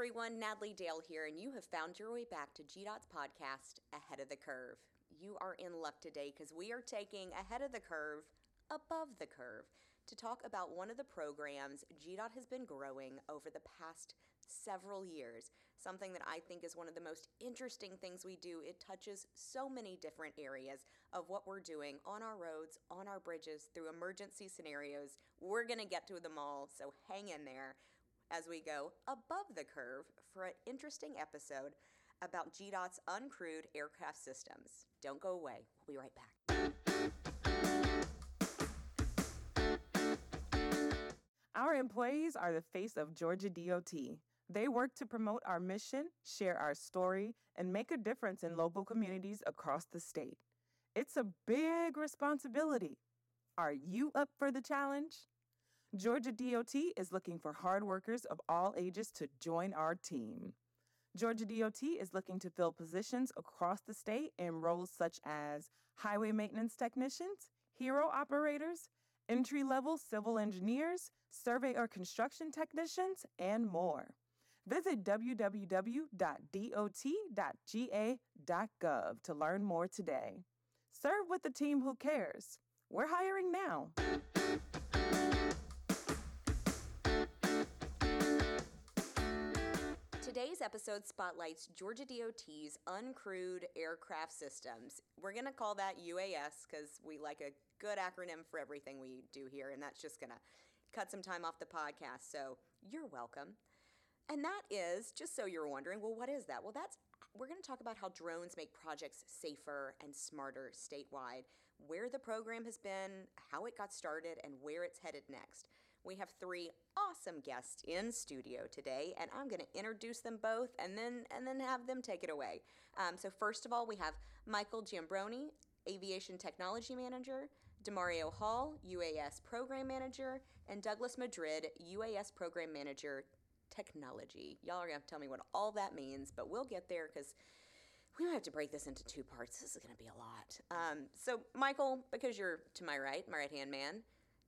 everyone, Natalie Dale here, and you have found your way back to GDOT's podcast, Ahead of the Curve. You are in luck today because we are taking Ahead of the Curve, Above the Curve, to talk about one of the programs GDOT has been growing over the past several years. Something that I think is one of the most interesting things we do. It touches so many different areas of what we're doing on our roads, on our bridges, through emergency scenarios. We're going to get to them all, so hang in there as we go above the curve for an interesting episode about GDOT's uncrewed aircraft systems. Don't go away. We'll be right back. Our employees are the face of Georgia DOT. They work to promote our mission, share our story, and make a difference in local communities across the state. It's a big responsibility. Are you up for the challenge? Georgia DOT is looking for hard workers of all ages to join our team. Georgia DOT is looking to fill positions across the state in roles such as highway maintenance technicians, hero operators, entry-level civil engineers, survey or construction technicians, and more. Visit www.dot.ga.gov to learn more today. Serve with the team who cares. We're hiring now. Today's episode spotlights Georgia DOT's uncrewed aircraft systems. We're going to call that UAS because we like a good acronym for everything we do here, and that's just going to cut some time off the podcast, so you're welcome. And that is, just so you're wondering, well, what is that? Well, we're going to talk about how drones make projects safer and smarter statewide, where the program has been, how it got started, and where it's headed next. We have three awesome guests in studio today, and I'm going to introduce them both and then have them take it away. So first of all, we have Michael Giambroni, Aviation Technology Manager, Demario Hall, UAS Program Manager, and Douglas Madrid, UAS Program Manager, Technology. Y'all are going to have to tell me what all that means, but we'll get there because we might have to break this into two parts. This is going to be a lot. So, Michael, because you're to my right-hand man,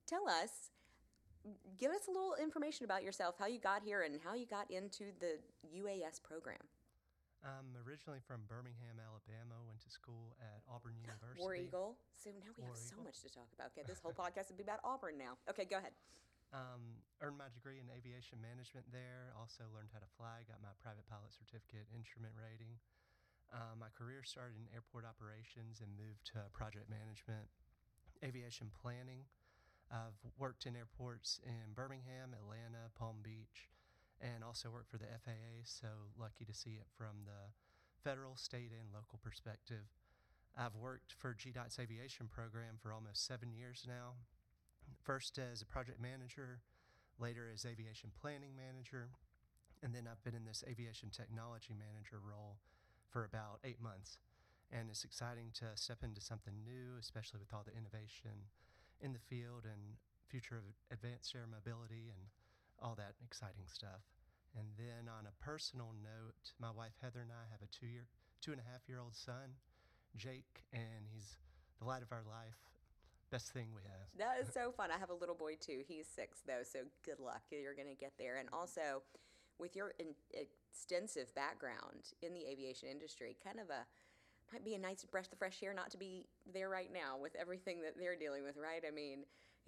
give us a little information about yourself, how you got here and how you got into the UAS program. I'm originally from Birmingham, Alabama, went to school at Auburn University. War Eagle. So now we have so much to talk about. Okay, this whole podcast would be about Auburn now. Okay, go ahead. Earned my degree in aviation management there. Also learned how to fly, got my private pilot certificate, instrument rating. My career started in airport operations and moved to project management, aviation planning. I've worked in airports in Birmingham, Atlanta, Palm Beach, and also worked for the FAA, so lucky to see it from the federal, state, and local perspective. I've worked for GDOT's aviation program for almost 7 years now, first as a project manager, later as aviation planning manager, and then I've been in this aviation technology manager role for about 8 months. And it's exciting to step into something new, especially with all the innovation in the field and future of advanced air mobility and all that exciting stuff. And then on a personal note, my wife Heather and I have a 2.5-year-old son, Jake, and he's the light of our life. Best thing we have. That is so fun. I have a little boy too. He's 6 though, so good luck. You're going to get there. And also, with your extensive background in the aviation industry, might be a nice breath of fresh air not to be there right now with everything that they're dealing with, right? I mean,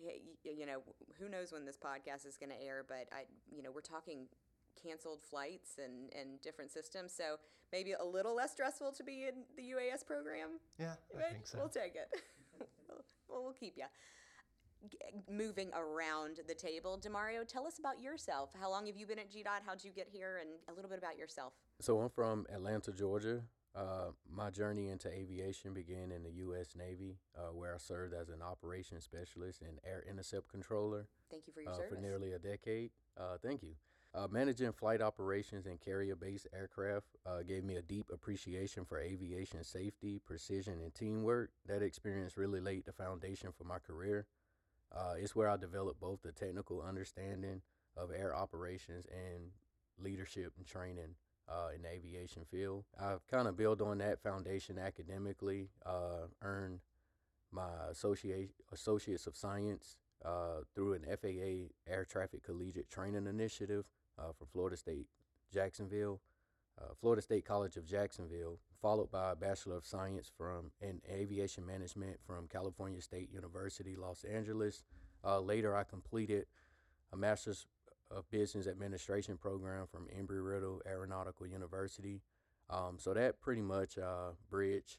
who knows when this podcast is going to air, but we're talking canceled flights and different systems, so maybe a little less stressful to be in the UAS program. Yeah, I think so. We'll take it. We'll keep you. Moving around the table, Demario, tell us about yourself. How long have you been at GDOT? How'd you get here? And a little bit about yourself. So I'm from Atlanta, Georgia. My journey into aviation began in the U.S. Navy, where I served as an operations specialist and air intercept controller. Thank you for your service. For nearly a decade. Thank you. Managing flight operations and carrier-based aircraft gave me a deep appreciation for aviation safety, precision, and teamwork. That experience really laid the foundation for my career. It's where I developed both the technical understanding of air operations and leadership and training in the aviation field. I've kind of built on that foundation academically, earned my Associates of Science through an FAA Air Traffic Collegiate Training Initiative from Florida State Jacksonville, Florida State College of Jacksonville, followed by a Bachelor of Science in Aviation Management from California State University, Los Angeles. Later, I completed a Master's of Business Administration program from Embry-Riddle Aeronautical University. So that pretty much bridged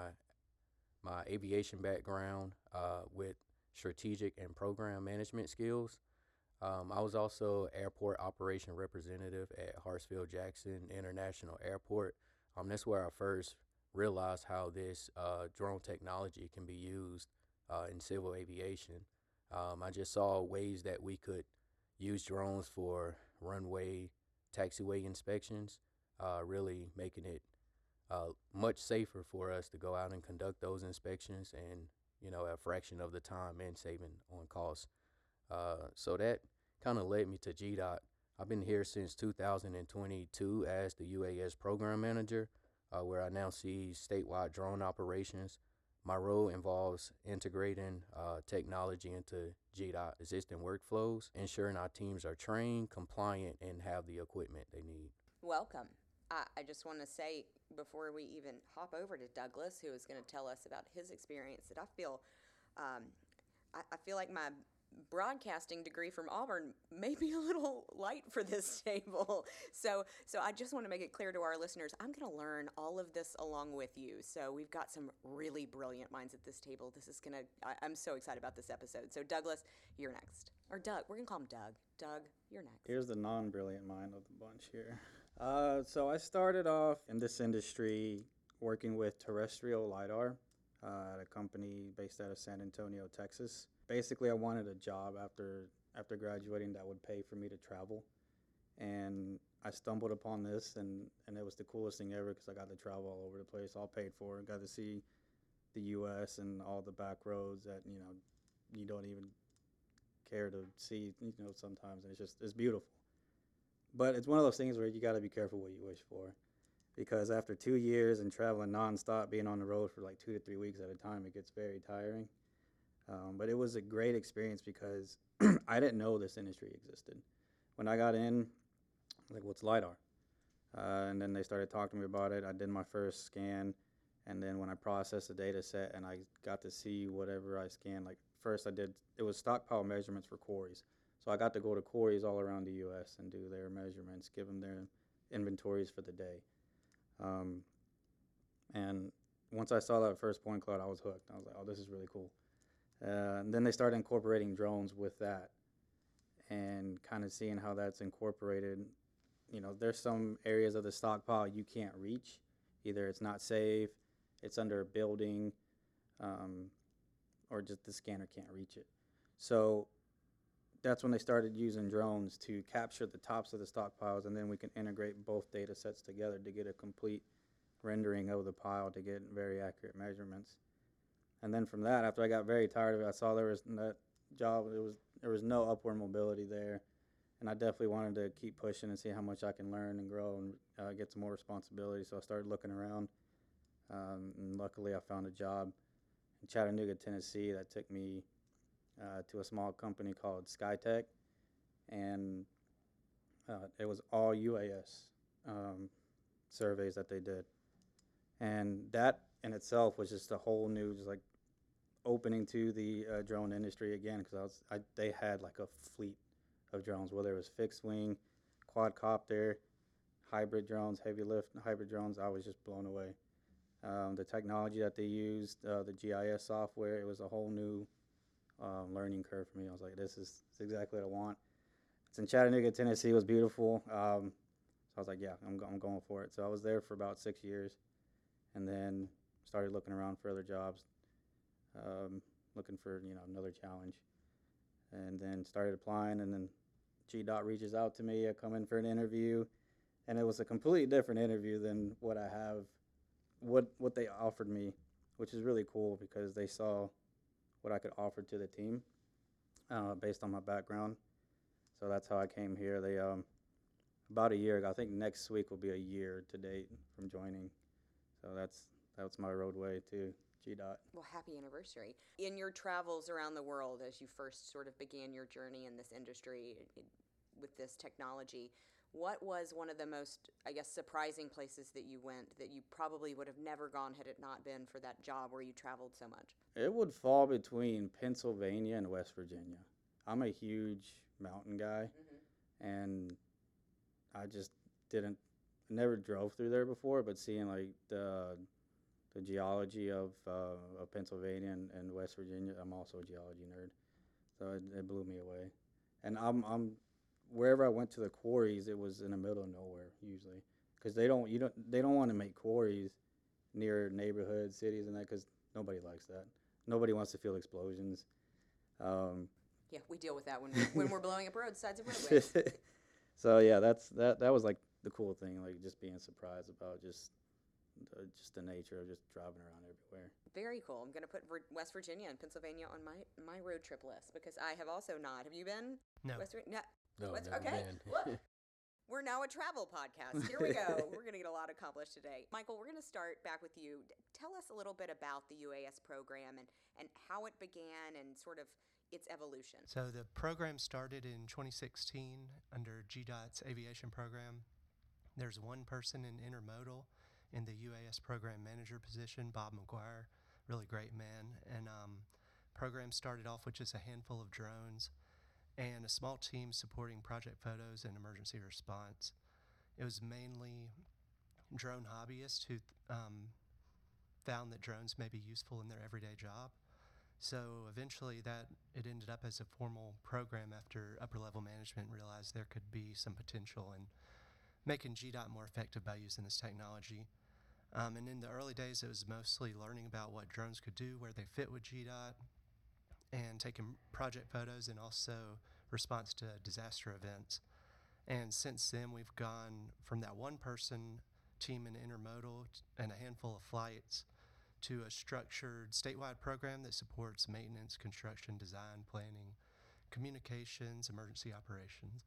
my aviation background with strategic and program management skills. I was also airport operation representative at Hartsfield-Jackson International Airport. That's where I first realized how this drone technology can be used in civil aviation. I just saw ways that we could use drones for runway, taxiway inspections, really making it much safer for us to go out and conduct those inspections and, a fraction of the time and saving on costs. So that kind of led me to GDOT. I've been here since 2022 as the UAS program manager, where I now see statewide drone operations. My role involves integrating technology into GDOT existing workflows, ensuring our teams are trained, compliant, and have the equipment they need. Welcome. I just want to say, before we even hop over to Douglas, who is going to tell us about his experience, that I feel like my broadcasting degree from Auburn may be a little light for this table. So I just want to make it clear to our listeners, I'm going to learn all of this along with you. So we've got some really brilliant minds at this table. I'm so excited about this episode. So Douglas, you're next. Or Doug, we're going to call him Doug. Doug, you're next. Here's the non-brilliant mind of the bunch here. So I started off in this industry working with terrestrial LiDAR at a company based out of San Antonio, Texas. Basically, I wanted a job after graduating that would pay for me to travel. And I stumbled upon this, and it was the coolest thing ever because I got to travel all over the place, all paid for. Got to see the U.S. and all the back roads that, you don't even care to see, sometimes. And it's beautiful. But it's one of those things where you got to be careful what you wish for, because after 2 years and traveling nonstop, being on the road for like 2 to 3 weeks at a time, it gets very tiring. But it was a great experience because I didn't know this industry existed. When I got in, I was like, what's LiDAR? And then they started talking to me about it. I did my first scan, and then when I processed the data set and I got to see whatever I scanned, like first it was stockpile measurements for quarries. So I got to go to quarries all around the U.S. and do their measurements, give them their inventories for the day. And once I saw that first point cloud, I was hooked. I was like, oh, this is really cool. And then they started incorporating drones with that and kind of seeing how that's incorporated. There's some areas of the stockpile you can't reach. Either it's not safe, it's under a building, or just the scanner can't reach it. So that's when they started using drones to capture the tops of the stockpiles, and then we can integrate both data sets together to get a complete rendering of the pile to get very accurate measurements. And then from that, after I got very tired of it, I saw there was no upward mobility there, and I definitely wanted to keep pushing and see how much I can learn and grow and get some more responsibility. So I started looking around, and luckily I found a job in Chattanooga, Tennessee that took me to a small company called SkyTech, and it was all UAS surveys that they did. And that in itself was just a whole new, just like, opening to the drone industry again, because they had like a fleet of drones, whether it was fixed wing, quadcopter, hybrid drones, heavy lift hybrid drones. I was just blown away. The technology that they used, the GIS software, it was a whole new learning curve for me. I was like, this is exactly what I want. It's in Chattanooga, Tennessee. It was beautiful. So I was like, yeah, I'm going for it. So I was there for about 6 years, and then started looking around for other jobs, looking for another challenge, and then started applying. And then GDOT reaches out to me. I come in for an interview, and it was a completely different interview than what they offered me, which is really cool because they saw what I could offer to the team based on my background. So that's how I came here. They about a year ago, I think next week will be a year to date from joining. So that's my roadway to GDOT. Well, happy anniversary. In your travels around the world, as you first sort of began your journey in this industry with this technology, what was one of the most, I guess, surprising places that you went that you probably would have never gone had it not been for that job where you traveled so much? It would fall between Pennsylvania and West Virginia. I'm a huge mountain guy, and I just didn't, never drove through there before, but seeing like the geology of Pennsylvania and West Virginia, I'm also a geology nerd, so it blew me away. And I'm wherever I went to the quarries, it was in the middle of nowhere usually, because they don't want to make quarries near neighborhoods, cities, and that, because nobody likes that. Nobody wants to feel explosions. Yeah, we deal with that when we're blowing up roadsides and roadways. So yeah, that was like the cool thing, like just being surprised about just the nature of just driving around everywhere. Very cool. I'm going to put West Virginia and Pennsylvania on my road trip list because I have also not. Have you been? No. West Virginia? No, never okay. been. Look, we're now a travel podcast. Here we go. We're going to get a lot accomplished today. Michael, we're going to start back with you. Tell us a little bit about the UAS program and how it began and sort of its evolution. So the program started in 2016 under GDOT's aviation program. There's one person in intermodal in the UAS program manager position, Bob McGuire, really great man. And program started off with just a handful of drones and a small team supporting project photos and emergency response. It was mainly drone hobbyists who found that drones may be useful in their everyday job. So eventually it ended up as a formal program after upper level management realized there could be some potential in making GDOT more effective by using this technology. And in the early days, it was mostly learning about what drones could do, where they fit with GDOT, and taking project photos and also response to disaster events. And since then, we've gone from that one-person team in intermodal and a handful of flights to a structured statewide program that supports maintenance, construction, design, planning, communications, emergency operations.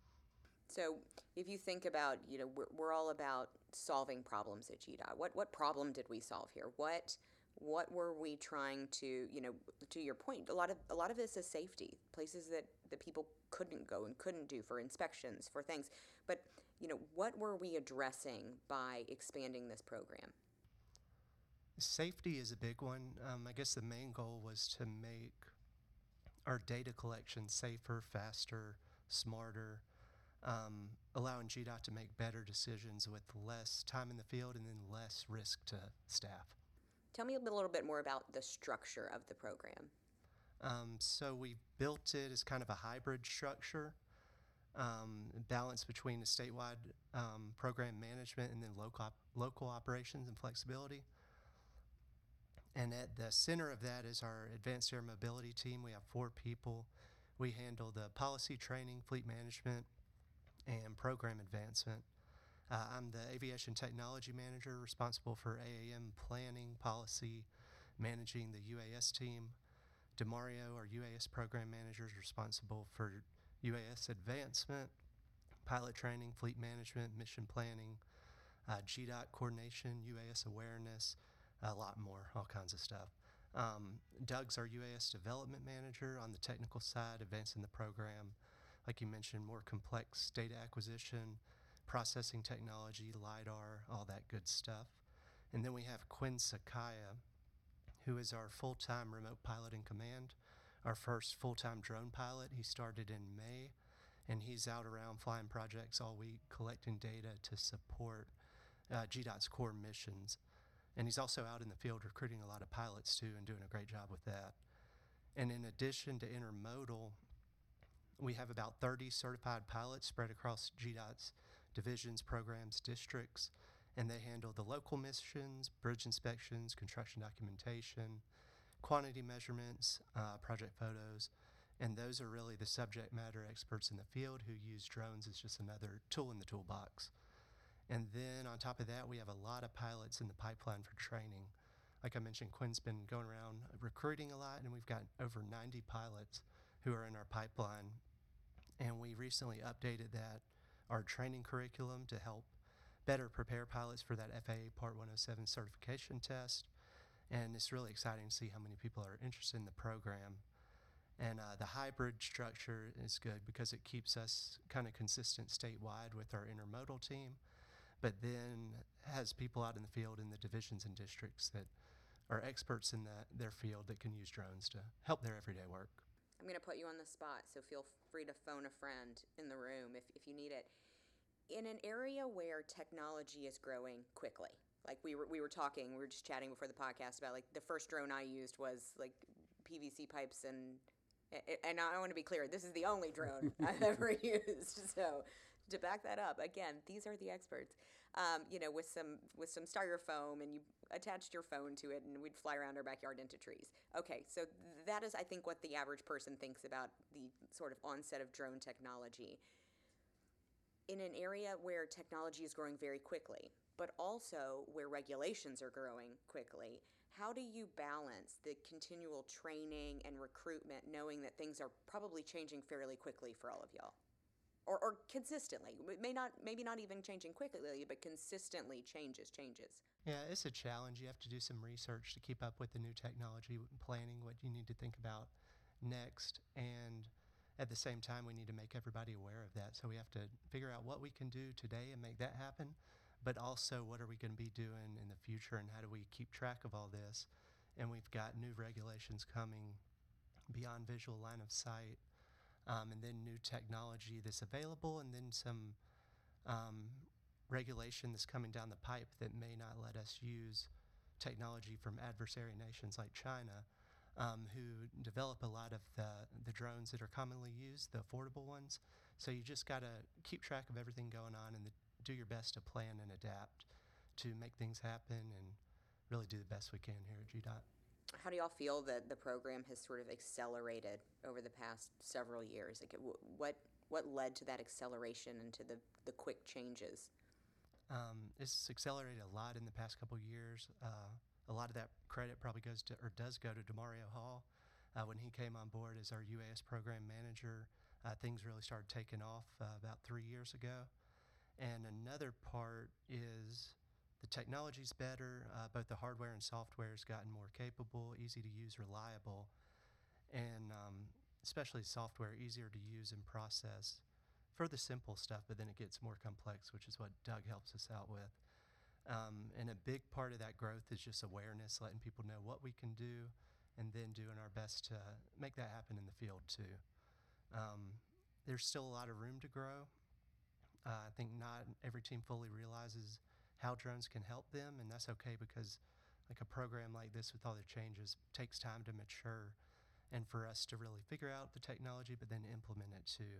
So if you think about, we're all about solving problems at GDOT. What problem did we solve here? What were we trying to, to your point, a lot of this is safety, places that the people couldn't go and couldn't do for inspections, for things. But, what were we addressing by expanding this program? Safety is a big one. I guess the main goal was to make our data collection safer, faster, smarter, allowing GDOT to make better decisions with less time in the field and then less risk to staff. Tell me a little bit more about the structure of the program. So we built it as kind of a hybrid structure, balance between the statewide program management and then local operations and flexibility. And at the center of that is our advanced air mobility team. We have 4 people. We handle the policy training, fleet management, and program advancement. I'm the aviation technology manager responsible for AAM planning, policy, managing the UAS team. DeMario, our UAS program manager, is responsible for UAS advancement, pilot training, fleet management, mission planning, GDOT coordination, UAS awareness, a lot more, all kinds of stuff. Doug's our UAS development manager on the technical side, advancing the program. Like you mentioned, more complex data acquisition, processing technology, LiDAR, all that good stuff. And then we have Quinn Sakaya, who is our full-time remote pilot in command, our first full-time drone pilot. He started in May, and he's out around flying projects all week, collecting data to support GDOT's core missions. And he's also out in the field recruiting a lot of pilots too and doing a great job with that. And in addition to intermodal, we have about 30 certified pilots spread across GDOT's divisions, programs, districts, and they handle the local missions, bridge inspections, construction documentation, quantity measurements, project photos, and those are really the subject matter experts in the field who use drones as just another tool in the toolbox. And then on top of that, we have a lot of pilots in the pipeline for training. Like I mentioned, Quinn's been going around recruiting a lot, and we've got over 90 pilots who are in our pipeline. And we recently updated our training curriculum to help better prepare pilots for that FAA Part 107 certification test. And it's really exciting to see how many people are interested in the program. And the hybrid structure is good because it keeps us kind of consistent statewide with our intermodal team, but then has people out in the field in the divisions and districts that are experts in their field that can use drones to help their everyday work. I'm going to put you on the spot, so feel free to phone a friend in the room if you need it. In an area where technology is growing quickly, like we were just chatting before the podcast about, like, the first drone I used was like PVC pipes, and I want to be clear, this is the only drone I've ever used. So to back that up, again, these are the experts. With some styrofoam, and you attached your phone to it, and we'd fly around our backyard into trees. Okay, so that is, I think, what the average person thinks about the sort of onset of drone technology. In an area where technology is growing very quickly, but also where regulations are growing quickly, how do you balance the continual training and recruitment, knowing that things are probably changing fairly quickly for all of y'all? Or consistently. Maybe not even changing quickly, but consistently changes. Yeah, it's a challenge. You have to do some research to keep up with the new technology, planning what you need to think about next. And at the same time, we need to make everybody aware of that. So we have to figure out what we can do today and make that happen, but also what are we going to be doing in the future, and how do we keep track of all this? And we've got new regulations coming beyond visual line of sight, and then new technology that's available, and then some regulation that's coming down the pipe that may not let us use technology from adversary nations like China, who develop a lot of the drones that are commonly used, the affordable ones. So you just got to keep track of everything going on and do your best to plan and adapt to make things happen and really do the best we can here at GDOT. How do y'all feel that the program has sort of accelerated over the past several years? Like, what led to that acceleration and to the quick changes? It's accelerated a lot in the past couple years. A lot of that credit probably does go to Demario Hall. When he came on board as our UAS program manager, things really started taking off about 3 years ago. And another part is the technology's better. Both the hardware and software has gotten more capable, easy to use, reliable, and especially software, easier to use and process for the simple stuff, but then it gets more complex, which is what Doug helps us out with. And a big part of that growth is just awareness, letting people know what we can do, and then doing our best to make that happen in the field too. There's still a lot of room to grow. I think not every team fully realizes how drones can help them, and that's okay, because like a program like this with all the changes takes time to mature and for us to really figure out the technology, but then implement it too.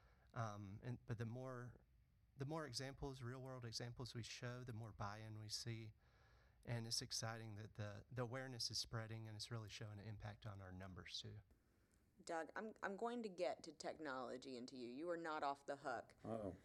But the more examples, real world examples we show, the more buy-in we see, and it's exciting that the awareness is spreading, and it's really showing an impact on our numbers too. Doug, I'm going to get to technology and to you. You are not off the hook. Uh-oh.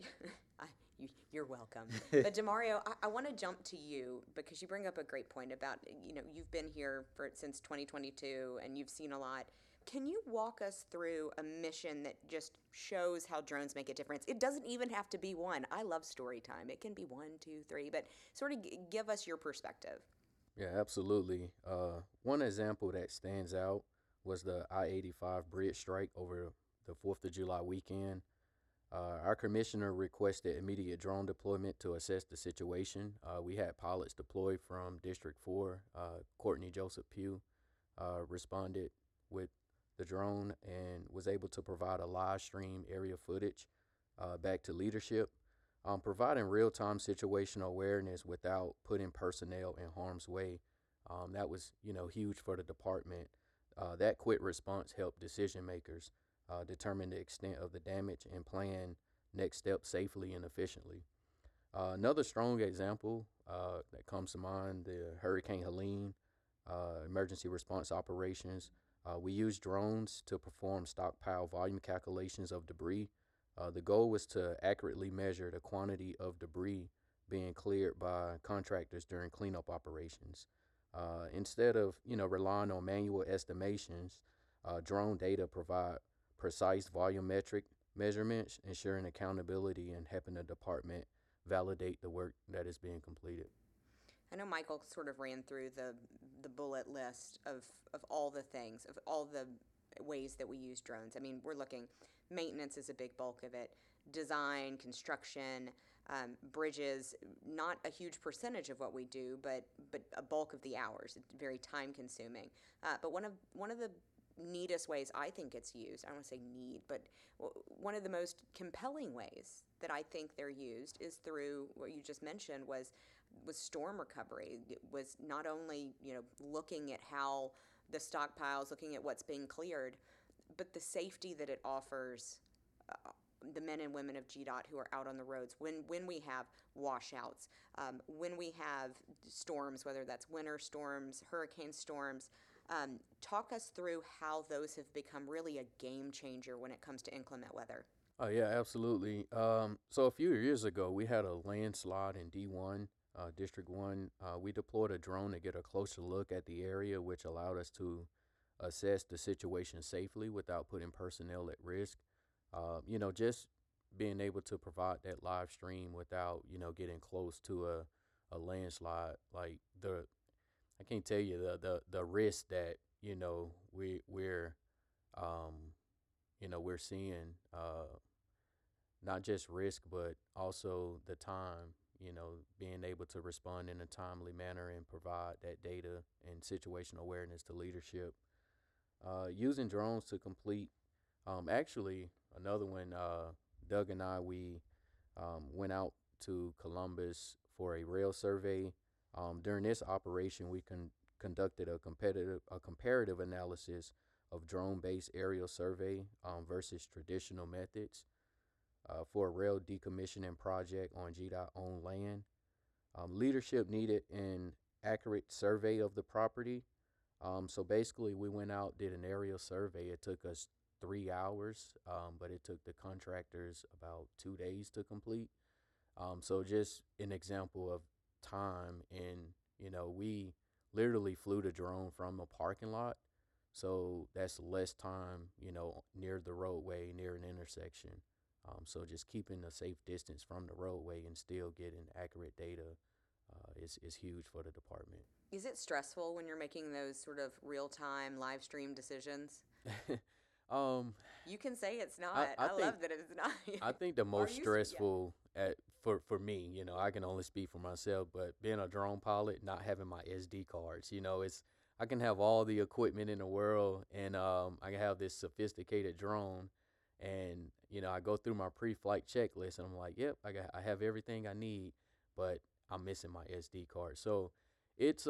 You're welcome. But Demario, I want to jump to you because you bring up a great point about, you've been here since 2022 and you've seen a lot. Can you walk us through a mission that just shows how drones make a difference? It doesn't even have to be one. I love story time. It can be 1, 2, 3, but sort of give us your perspective. Yeah, absolutely. One example that stands out was the I-85 bridge strike over the 4th of July weekend. Our commissioner requested immediate drone deployment to assess the situation. We had pilots deployed from District 4. Courtney Joseph Pugh responded with the drone and was able to provide a live stream area footage back to leadership, providing real-time situational awareness without putting personnel in harm's way. That was, huge for the department. That quick response helped decision makers determine the extent of the damage and plan next steps safely and efficiently. Another strong example that comes to mind, the Hurricane Helene emergency response operations. We used drones to perform stockpile volume calculations of debris. The goal was to accurately measure the quantity of debris being cleared by contractors during cleanup operations. Instead of, relying on manual estimations, drone data provide precise volumetric measurements, ensuring accountability and helping the department validate the work that is being completed. I know Michael sort of ran through the bullet list of all the things, of all the ways that we use drones. I mean, we're looking, maintenance is a big bulk of it, design, construction, bridges, not a huge percentage of what we do, but a bulk of the hours. It's very time consuming. But one of the neatest ways I think it's used, I don't want to say need, but one of the most compelling ways that I think they're used is through what you just mentioned was storm recovery. It was not only, looking at how the stockpiles, looking at what's being cleared, but the safety that it offers the men and women of GDOT who are out on the roads when we have washouts, when we have storms, whether that's winter storms, hurricane storms. Talk us through how those have become really a game changer when it comes to inclement weather. Oh, yeah, absolutely. So a few years ago, we had a landslide in D1, District 1. We deployed a drone to get a closer look at the area, which allowed us to assess the situation safely without putting personnel at risk. Just being able to provide that live stream without, getting close to a landslide, like I can't tell you the risk that, we're seeing, not just risk, but also the time, being able to respond in a timely manner and provide that data and situational awareness to leadership. Using drones to complete, actually, another one, Doug and we went out to Columbus for a rail survey. During this operation, we conducted a comparative analysis of drone-based aerial survey versus traditional methods for a rail decommissioning project on GDOT-owned land. Leadership needed an accurate survey of the property. So basically, we went out, did an aerial survey. It took us 3 hours, but it took the contractors about 2 days to complete. So just an example of time, and we literally flew the drone from a parking lot, so that's less time near the roadway, near an intersection. So just keeping a safe distance from the roadway and still getting accurate data is huge for the department. Is it stressful when you're making those sort of real-time live stream decisions? You can say it's not. I love that it's not. I think the most stressful for me, I can only speak for myself, but being a drone pilot, not having my SD cards, I can have all the equipment in the world, and I can have this sophisticated drone, and I go through my pre-flight checklist, and I'm like, yep, I have everything I need, but I'm missing my SD card. So it's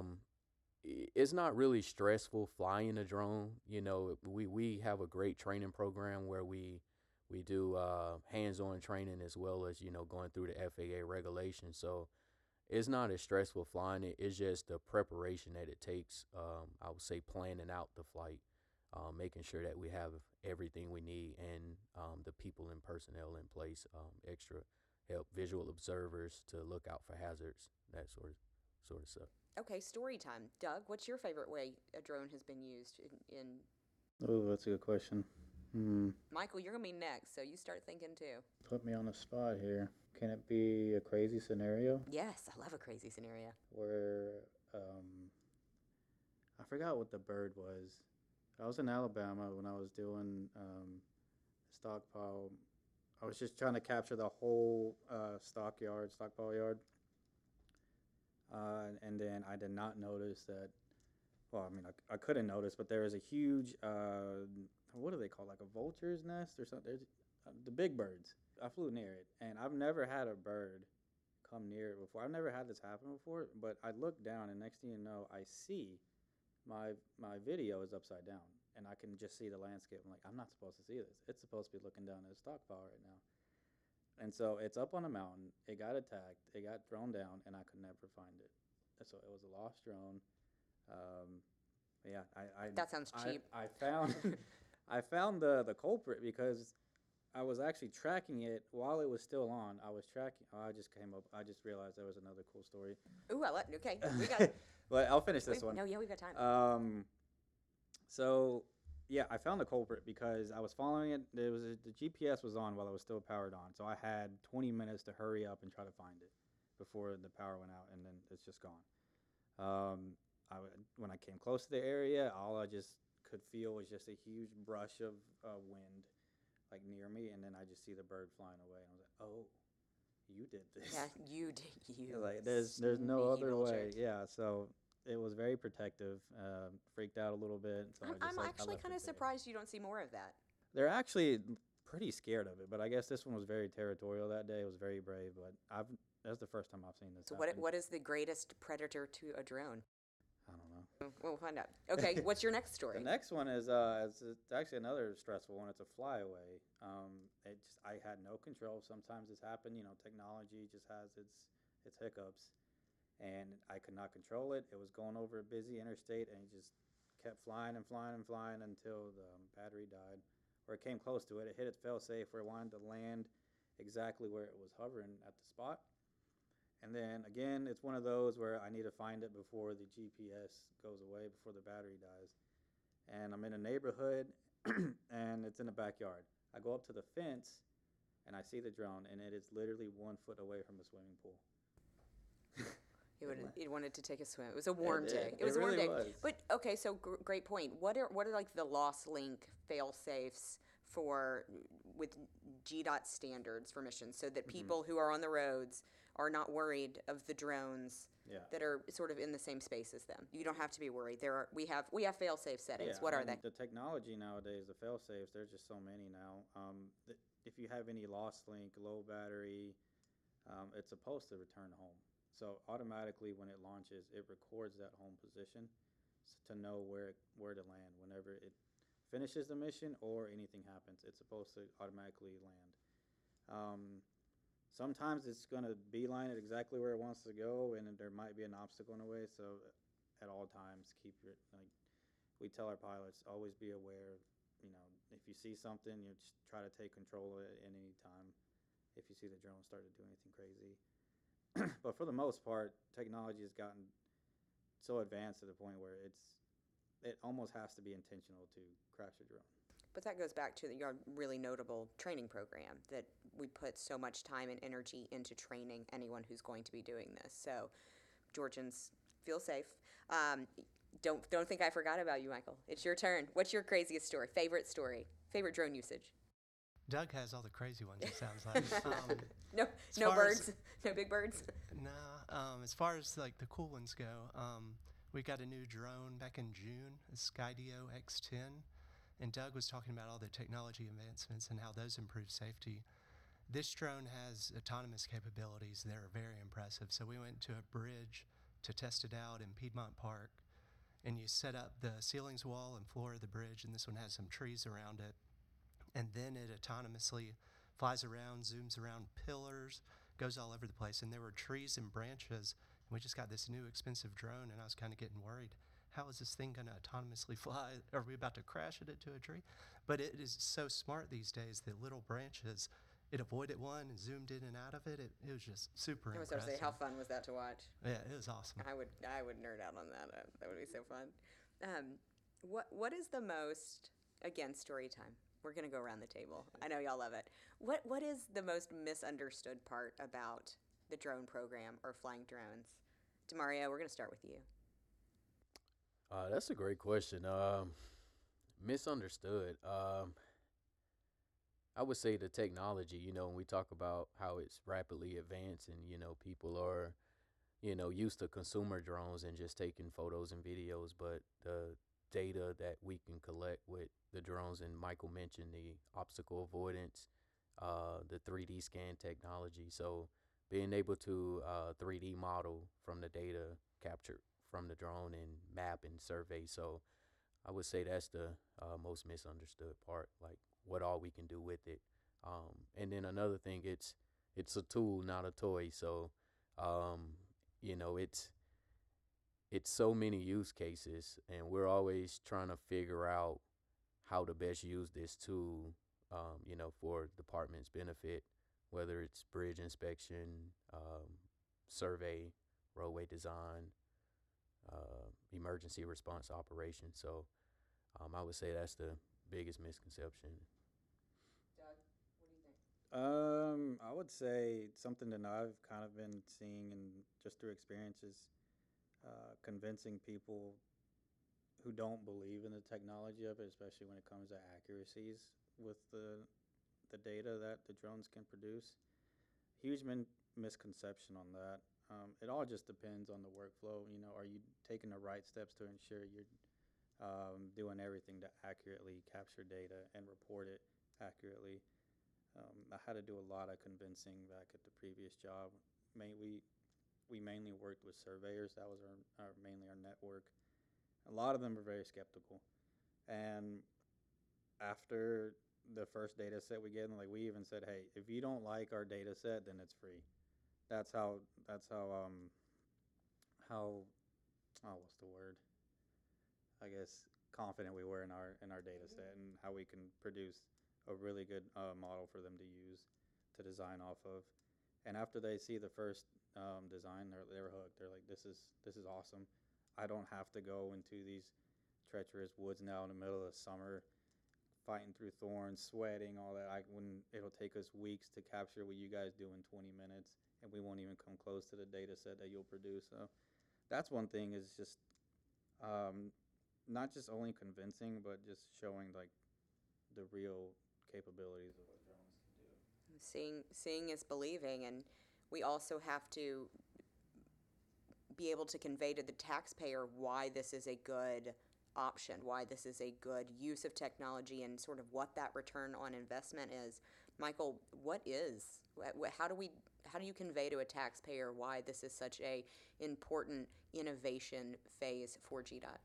not really stressful flying a drone. We have a great training program where we do hands-on training as well as going through the FAA regulations. So it's not as stressful flying it. It's just the preparation that it takes. I would say planning out the flight, making sure that we have everything we need, and the people and personnel in place, extra help, visual observers to look out for hazards, that sort of stuff. Okay, story time. Doug, what's your favorite way a drone has been used in Oh, that's a good question. Michael, you're going to be next, so you start thinking too. Put me on the spot here. Can it be a crazy scenario Yes, I love a crazy scenario. where I forgot what the bird was. I was in Alabama when I was doing stockpile. I was just trying to capture the whole stockpile yard. And then I did not notice that. Well, I mean, I couldn't notice, but there was a huge, what do they call, like a vulture's nest or something? There's the big birds. I flew near it, and I've never had a bird come near it before. I've never had this happen before, but I look down, and next thing you know, I see my video is upside down, and I can just see the landscape. I'm like, I'm not supposed to see this. It's supposed to be looking down at a stockpile right now. And so it's up on a mountain. It got attacked. It got thrown down, and I could never find it. So it was a lost drone. That sounds cheap. I found I found the culprit because I was actually tracking it while it was still on. I was tracking. I just realized there was another cool story. Ooh, okay. We got. But I'll finish this one. No, yeah, we've got time. So yeah, I found the culprit because I was following it. The GPS was on while it was still powered on, so I had 20 minutes to hurry up and try to find it before the power went out, and then it's just gone. When I came close to the area, all I just could feel was just a huge brush of wind, like near me, and then I just see the bird flying away, and I was like, "Oh, you did this." Yeah, you did. You Like there's no sneaky other little way. jerk. Yeah, so it was very protective. Freaked out a little bit. So I I'm just, actually left kind it of there. surprised you don't see more of that. They're actually pretty scared of it, but I guess this one was very territorial that day. It was very brave, but that's the first time I've seen this So happen. what is the greatest predator to a drone? I don't know. We'll find out. Okay, what's your next story? The next one is it's actually another stressful one. It's a flyaway. I had no control. Sometimes this happened. You know, technology just has its hiccups, and I could not control it. It was going over a busy interstate, and it just kept flying and flying and flying until the battery died, or it came close to it. It hit its fail-safe where it wanted to land exactly where it was hovering at the spot. And then again, it's one of those where I need to find it before the GPS goes away, before the battery dies. And I'm in a neighborhood, and it's in the backyard. I go up to the fence, and I see the drone, and it is literally 1 foot away from the swimming pool. It wanted to take a swim. It was a warm day. It was a warm really day. was. But okay, so great point. What are like the loss link fail safes for with GDOT standards for missions, so that people who are on the roads are not worried of the drones Yeah. that are sort of in the same space as them. You don't have to be worried. We have fail safe settings. What are they? The technology nowadays, the fail-safes, there's just so many now. If you have any lost link, low battery, it's supposed to return home. So automatically when it launches, it records that home position to know where to land whenever it finishes the mission or anything happens. It's supposed to automatically land. Sometimes it's going to beeline it exactly where it wants to go, and there might be an obstacle in the way. So at all times, we tell our pilots, always be aware. If you see something, you just try to take control of it at any time. If you see the drone start to do anything crazy. But for the most part, technology has gotten so advanced to the point where it almost has to be intentional to crash a drone. But that goes back to your really notable training program that we put so much time and energy into training anyone who's going to be doing this. So, Georgians, feel safe. Don't think I forgot about you, Michael. It's your turn. What's your craziest story? Favorite drone usage? Doug has all the crazy ones, it sounds like. No birds, no big birds. Nah, as far as like the cool ones go, we got a new drone back in June, a Skydio X10, and Doug was talking about all the technology advancements and how those improve safety. This drone has autonomous capabilities that are very impressive. So we went to a bridge to test it out in Piedmont Park, and you set up the ceilings, wall, and floor of the bridge, and this one has some trees around it. And then it autonomously flies around, zooms around pillars, goes all over the place. And there were trees and branches, and we just got this new expensive drone, and I was kind of getting worried. How is this thing going to autonomously fly? Are we about to crash it into a tree? But it is so smart these days that little branches, it avoided one and zoomed in and out of it. It was just super I was impressive. going to say, how fun was that to watch? Yeah, it was awesome. I would nerd out on that. That would be so fun. What is the most, again, story time. We're going to go around the table. I know y'all love it. What is the most misunderstood part about the drone program or flying drones? Demario, we're going to start with you. That's a great question. Misunderstood. I would say the technology, when we talk about how it's rapidly advancing, people are, used to consumer drones and just taking photos and videos, but the data that we can collect with the drones, and Michael mentioned the obstacle avoidance, the 3D scan technology. So being able to 3D model from the data captured from the drone and map and survey. So I would say that's the most misunderstood part, like what all we can do with it. And then another thing, it's a tool, not a toy. So, it's so many use cases, and we're always trying to figure out how to best use this tool, for department's benefit, whether it's bridge inspection, survey, roadway design, emergency response operations. So I would say that's the biggest misconception. Doug, what do you think? I would say something that I've kind of been seeing and just through experiences, convincing people who don't believe in the technology of it, especially when it comes to accuracies with the data that the drones can produce. Huge misconception on that. It all just depends on the workflow. You know, are you taking the right steps to ensure you're doing everything to accurately capture data and report it accurately? I had to do a lot of convincing back at the previous job. We mainly worked with surveyors. That was mainly our network. A lot of them were very skeptical. And after the first data set we gave them, like, we even said, hey, if you don't like our data set, then it's free. That's how what's the word? I guess confident we were in our data set and how we can produce a really good model for them to use to design off of. And after they see the first design, they're hooked. They're like, this is awesome. I don't have to go into these treacherous woods now in the middle of the summer, fighting through thorns, sweating, all that. When it'll take us weeks to capture what you guys do in 20 minutes, and we won't even come close to the data set that you'll produce. So that's one thing, is just not just only convincing, but just showing like the real capabilities of what drones can do. Seeing is believing, and we also have to be able to convey to the taxpayer why this is a good option, why this is a good use of technology, and sort of what that return on investment is. Michael, how do you convey to a taxpayer why this is such a important innovation phase for GDOT?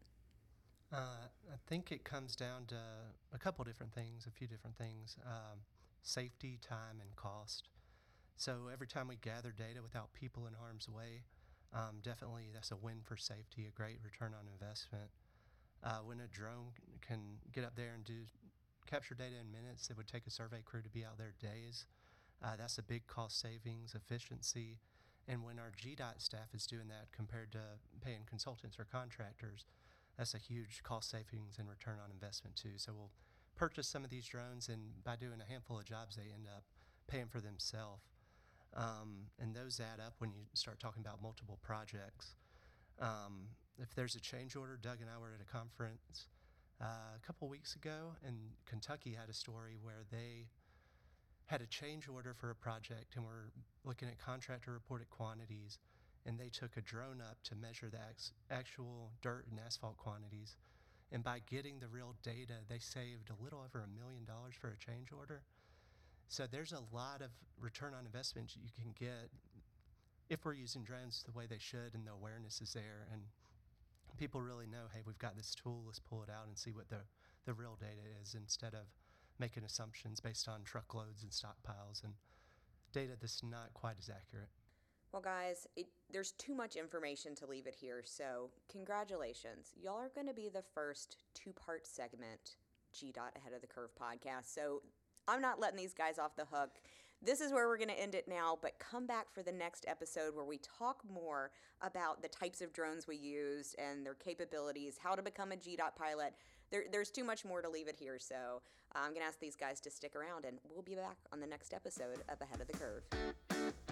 I think it comes down to a couple different things, a few different things. Safety, time, and cost. So every time we gather data without people in harm's way, definitely that's a win for safety, a great return on investment. When a drone can get up there and capture data in minutes, it would take a survey crew to be out there days. That's a big cost savings, efficiency. And when our GDOT staff is doing that compared to paying consultants or contractors, that's a huge cost savings and return on investment too. So we'll purchase some of these drones, and by doing a handful of jobs, they end up paying for themselves. And those add up when you start talking about multiple projects. If there's a change order, Doug and I were at a conference a couple weeks ago, and Kentucky had a story where they had a change order for a project, and were looking at contractor reported quantities, and they took a drone up to measure the actual dirt and asphalt quantities. And by getting the real data, they saved a little over $1 million for a change order. So there's a lot of return on investment you can get if we're using drones the way they should, and the awareness is there, and people really know, hey, we've got this tool, let's pull it out and see what the real data is, instead of making assumptions based on truckloads and stockpiles and data that's not quite as accurate. Well, guys, there's too much information to leave it here, so congratulations. Y'all are going to be the first two-part segment GDOT Ahead of the Curve podcast, so I'm not letting these guys off the hook. This is where we're going to end it now, but come back for the next episode where we talk more about the types of drones we used and their capabilities, how to become a GDOT pilot. There's too much more to leave it here, so I'm going to ask these guys to stick around, and we'll be back on the next episode of Ahead of the Curve.